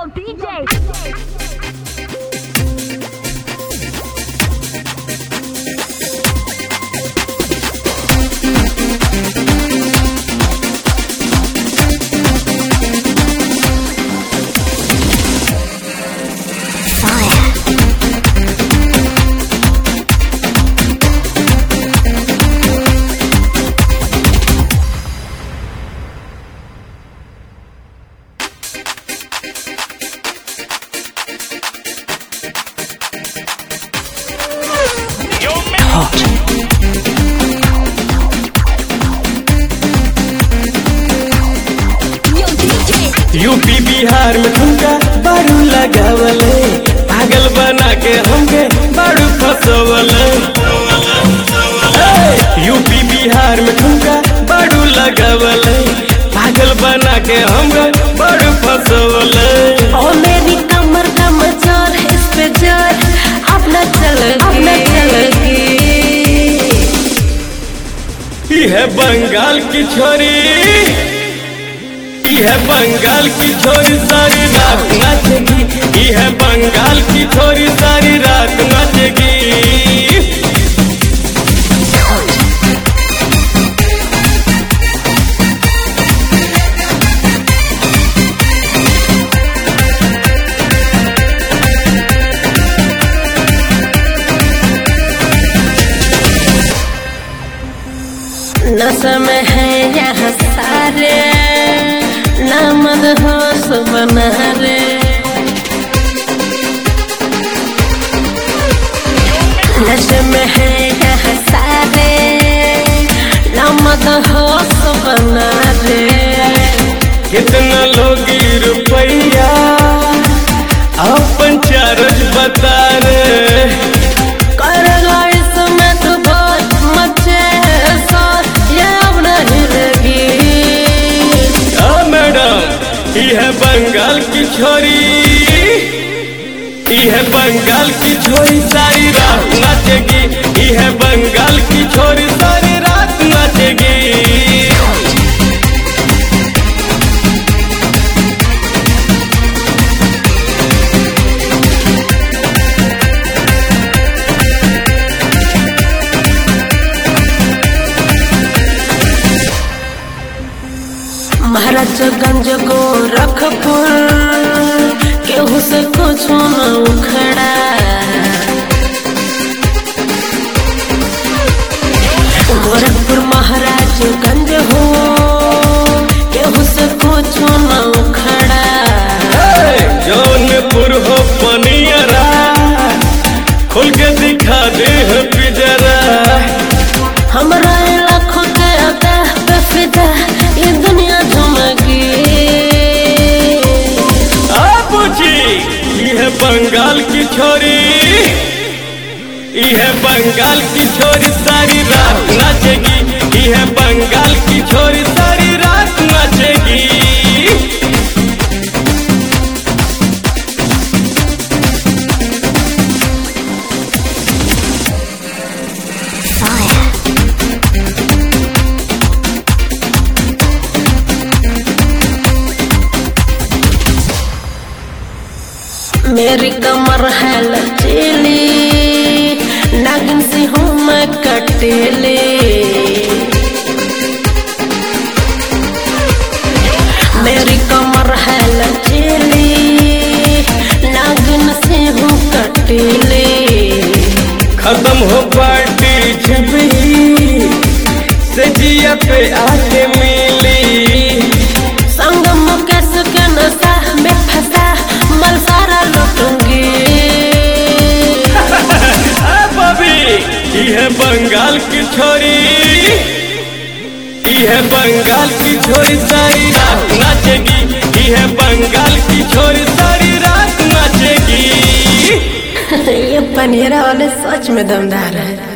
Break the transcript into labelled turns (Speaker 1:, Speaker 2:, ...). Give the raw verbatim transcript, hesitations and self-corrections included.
Speaker 1: Yo, D J.
Speaker 2: UP Bihar में ठुमका बारू लगावले, पागल बना के हमके बारू फसवले। यूपी बिहार में ठुमका बारू लगावले, पागल बना के हमके बारू फसवले।
Speaker 3: ओ मेरी कमर का मचार इस पे जार अपना चलगी चलगी।
Speaker 2: यह बंगाल की छोरी, यह बंगाल की छोरी सारी रात नाचेगी, यह बंगाल की छोरी सारी रात नाचेगी।
Speaker 3: नशा में है यहाँ सारे नामद होश बना रे। नशे में है यहाँ सारे नामद होश बना रे।
Speaker 2: कितना लोगी रुपया अपन चार्ज बता रे।
Speaker 3: करेगा इसमें तो बहुत मचे ये अब नहीं लगी।
Speaker 2: मैडम यह बंगाल की छोरी, यह बंगाल की छोरी सारी रात नाचेगी, यह बंगाल की छोरी सारी रात नाचेगी।
Speaker 3: महाराजगंज गोरखपुर केहू से कुछ न उखड़ा। गोरखपुर महाराजगंज हो केहू से कुछ न उखड़ा।
Speaker 2: जौनपुर हो पनियरा खुल के दिखा दे पिजरा।
Speaker 3: हमरा लाखों के अदा पे फिदा ये दुनिया झुमकी।
Speaker 2: यह बंगाल की छोरी, यह बंगाल की छोरी सारी रात नाचेगी, यह बंगाल की छोरी सारी रात नाचेगी।
Speaker 3: मेरी कमर है लचीली नागिन सी हूँ मैं कटीली। मेरी कमर है लचीली नागिन सी हूँ कटीली।
Speaker 2: खत्म हो पार्टी छिपी से जिया पे आके मिली।
Speaker 3: संगम मुकेश के नशा में फंसा मल सारा लूटूंगी।
Speaker 2: यह बंगाल की छोरी, यह बंगाल की छोरी सारी रात नाचेगी, यह बंगाल की छोरी सारी रात नाचेगी।
Speaker 3: ये पनीरा वाले सच में दमदार है।